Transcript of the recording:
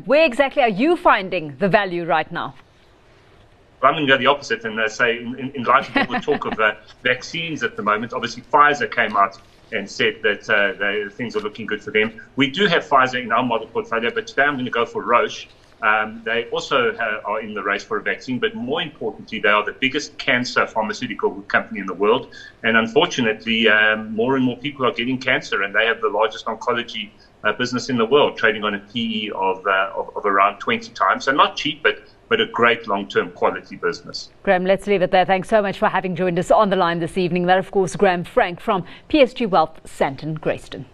where exactly are you finding the value right now? I'm going to go the opposite and say, in light of all the talk of vaccines at the moment, obviously Pfizer came out and said that things are looking good for them. We do have Pfizer in our model portfolio, but today I'm going to go for Roche. They also are in the race for a vaccine, but more importantly, they are the biggest cancer pharmaceutical company in the world. And unfortunately, more and more people are getting cancer, and they have the largest oncology business in the world, trading on a PE of around 20 times. So not cheap, but a great long-term quality business. Graham, let's leave it there. Thanks so much for having joined us on the line this evening. That, of course, Graham Frank from PSG Wealth, Sandton Grayston.